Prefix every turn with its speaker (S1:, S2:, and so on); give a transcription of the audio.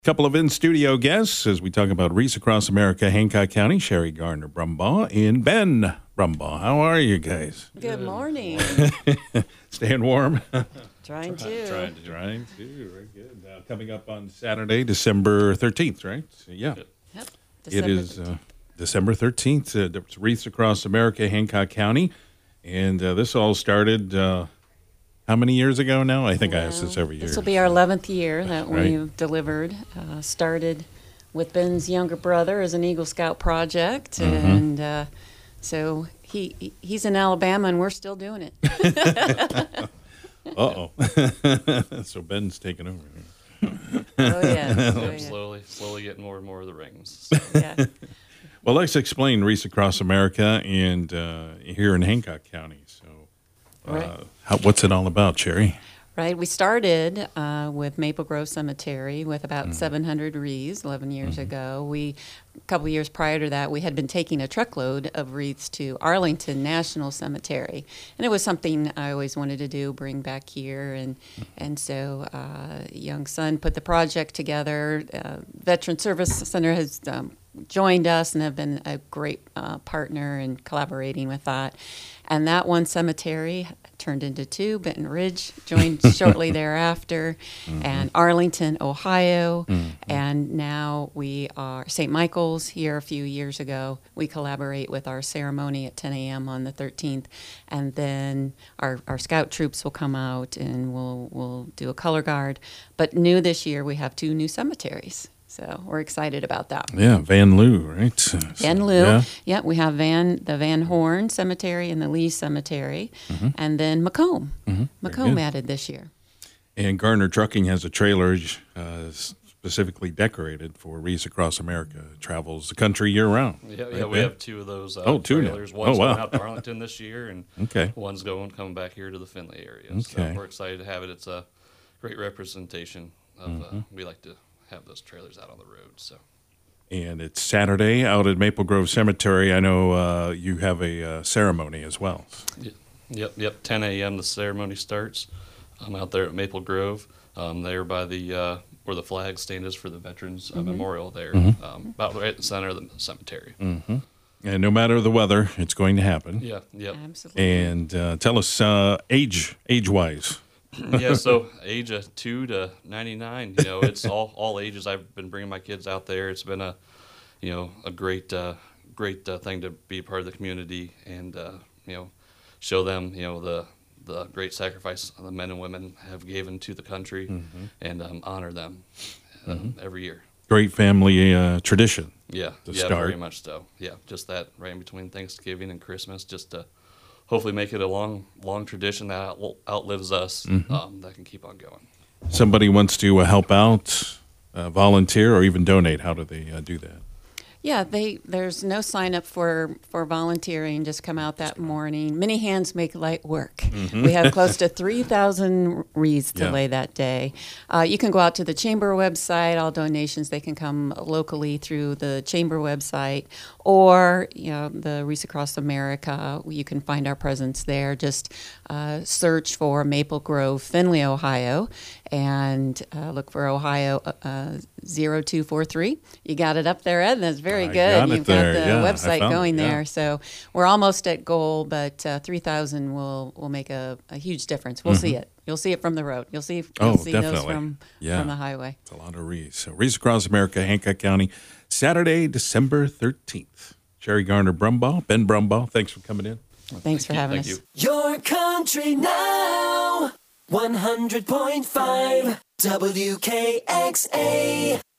S1: Couple of in-studio guests as we talk about Wreaths Across America, Hancock County, Sherry Gardner Brumbaugh and Ben Brumbaugh. How are you guys?
S2: Good morning.
S1: Staying warm?
S2: Trying to.
S1: Trying to. Very good. Coming up on Saturday, December 13th, right? So, yeah.
S2: Yep.
S1: It is December 13th. It's Wreaths Across America, Hancock County. And this all started... how many years ago now? I think I ask this every year.
S2: This will be our 11th year that
S1: Right.
S2: we've delivered. Started with Ben's younger brother as an Eagle Scout project, and so he's in Alabama, and we're still doing it.
S1: Uh-oh. So Ben's taking over.
S2: Oh yeah.
S3: Slowly getting more and more of the rings.
S2: So, yeah.
S1: Well, let's explain Wreaths Across America and here in Hancock County. So
S2: Right.
S1: What's it all about, Sherry?
S2: Right. We started with Maple Grove Cemetery with about 700 wreaths 11 years ago. A couple years prior to that, we had been taking a truckload of wreaths to Arlington National Cemetery. And it was something I always wanted to do, bring back here. And so young son put the project together. Veteran Service Center has joined us and have been a great partner in collaborating with that. And that one cemetery turned into two. Benton Ridge joined shortly thereafter, and Arlington, Ohio. And now we are St. Michael's here a few years ago. We collaborate with our ceremony at 10 a.m. on the 13th. And then our scout troops will come out and we'll do a color guard. But new this year, we have two new cemeteries. So we're excited about that.
S1: Yeah, Van Loo, right?
S2: Van Loo. Yeah, we have the Van Horn Cemetery and the Lee Cemetery. And then Macomb. Macomb added this year.
S1: And Garner Trucking has a trailer specifically decorated for Wreaths Across America. It travels the country year-round.
S3: Yeah, we have two of those
S1: two now.
S3: trailers. One's
S1: wow.
S3: going out to Arlington this year, and one's coming back here to the Findlay area. So we're excited to have it. It's a great representation of, we like to have those trailers out on the road. So,
S1: and it's Saturday out at Maple Grove Cemetery. I know you have a ceremony as well.
S3: Yep. 10 a.m. the ceremony starts. I'm out there at Maple Grove. There by the where the flag stand is for the Veterans Memorial. There, about right at the center of the cemetery.
S1: And no matter the weather, it's going to happen.
S3: Yep.
S2: Absolutely.
S1: And tell us age-wise.
S3: Yeah, so age of 2 to 99, it's all ages. I've been bringing my kids out there. It's been a great thing to be a part of the community and show them the great sacrifice the men and women have given to the country and honor them every year.
S1: Great family tradition.
S3: Yeah,
S1: start.
S3: Very much so. Yeah, just that right in between Thanksgiving and Christmas, just to hopefully make it a long tradition that outlives us, that can keep on going.
S1: Somebody wants to help out, volunteer, or even donate. How do they do that?
S2: Yeah, there's no sign up for volunteering. Just come out that morning. Many hands make light work. We have close to 3,000 wreaths to lay that day. You can go out to the chamber website. All donations, they can come locally through the chamber website or the Wreaths Across America. You can find our presence there. Just search for Maple Grove, Findlay, Ohio, and look for Ohio 0243. You got it up there, Ed. That's very good. You've got the website going there. So we're almost at goal, but 3,000 will make a huge difference. We'll see it. You'll see it from the road. You'll see
S1: definitely.
S2: those from the highway.
S1: It's a lot of wreaths. So Wreaths Across America, Hancock County, Saturday, December 13th. Sherry Gardner Brumbaugh, Ben Brumbaugh, thanks for coming in.
S2: Thanks for having us.
S3: You.
S4: Your country now, 100.5 WKXA.